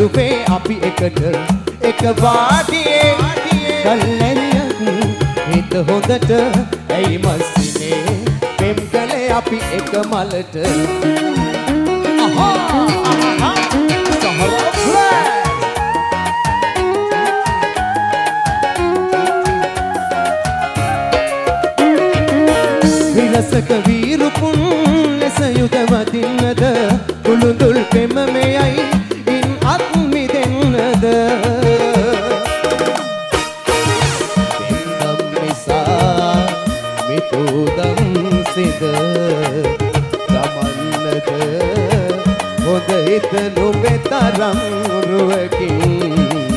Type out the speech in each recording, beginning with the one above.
බැලුවේ අපි එකට එක වාඩියේ කල්ලැරියක් හිත හොඳට ඇයි මස්සිනේ පෙම් කළේ අපි එක මලට විරසක වීරුපුන් ලෙස යුද වදින්නද කුළුඳුල් පෙම මෙයයි ඉන් අත් මිදෙන්නද දෙන්නම් නිසා මිතුදම් සිද ගමන්නද හොඳ හිත නොබේ තරම් රුවකින්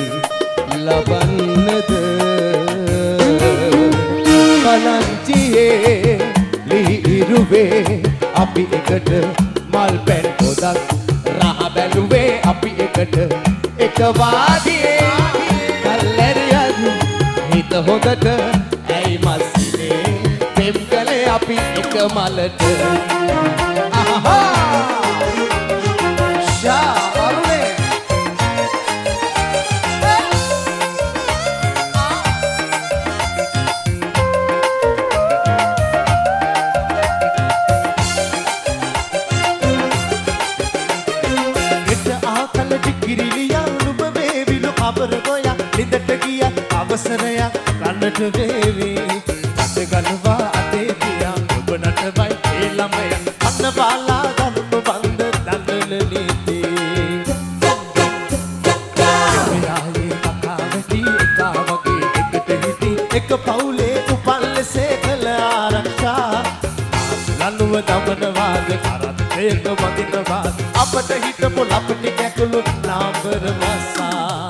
ලබන්නද කලංචියේ ලිහිරුවේ අපි එකට මල් පැන් පොදක් රහ බැලුවේ අපි එකට එක වාඩියේ කල්ලැරියත් හිත හොඳට ඇයි මස්සිනේ පෙම් කළේ අපි එක මලට අවසරයක් ගන්නට වේවි අත ගලවා අතේ තියා ඔබ නටවයි ඒ ළමය අන්න බාලා ගනුම බන්ද දන්නල නීති එයායේ කකාවටි එකා වගේ එකට හිටි එක පවුලේ උපන් ලෙසේ කළ ආරක්ෂා ලනුව දමනවාද කරත් ඒක වදිනවාද අපට හිටපු ලපටි කැකුළු නාඹර මසා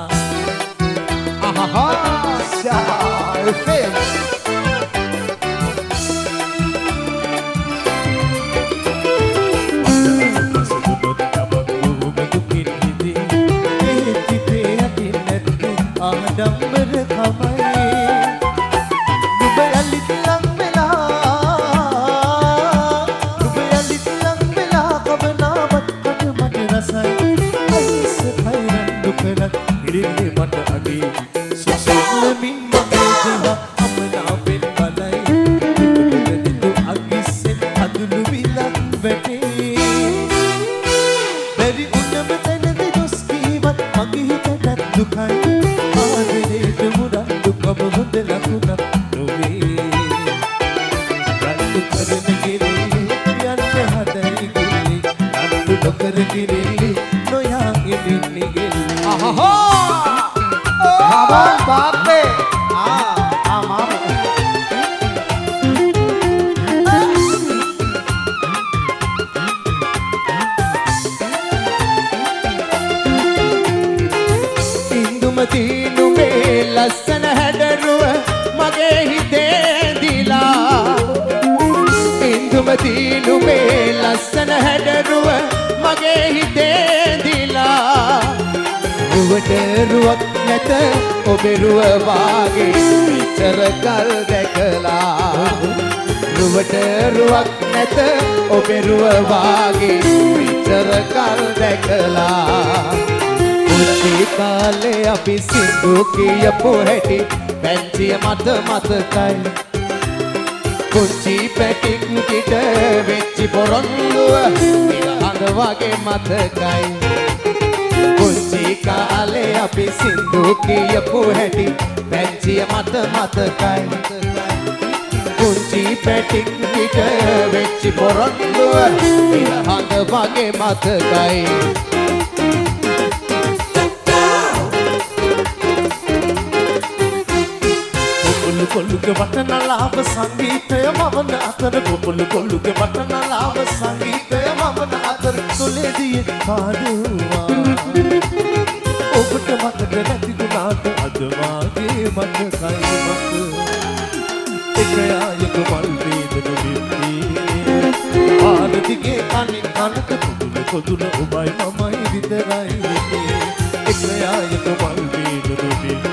ලස්සන හැඩරුව මගේ හිතේ දිලා ඉන්දුමති නුඹේ ලස්සන හැඩරුව මගේ හිතේ දිලා රුවට රුවක් නැත ඔබේ රුව වාගේ විතර කල් දැකලා රුවට රුවක් නැත ඔබේ රුව වාගේ විතර කල් දැකලා පුංචි කාලේ අපි සින්දු කියපු හැටි පැංචිය මත මතකයි පුංචි පැටික් කිට වෙච්චි පොරොන්දුව ඉරහඳ වගේ මතකයි පුංචි කාලේ අපි සින්දු කියපු හැටි පැංචිය මත මතකයි පුංචි පැටික් කිට වෙච්චි පොරොන්දුව ඉරහඳ වගේ මතකයි කොල්ලුගේ වටනලාව සංගීතය මවන අතර කොපුළු කොල්ලුගේ වටනලාව සංගීතය මවන අතර තුලේදී පාඩුවා ඔබට මතක නැති දුනාට අද වාගේ මතකයි මත එක ආයක මල් වේදන විත්ති පාර දිගේ අනිත් අනක කොදුල ඔබයි මමයි විතරයි එක ආයක මල් වේදන විත්ති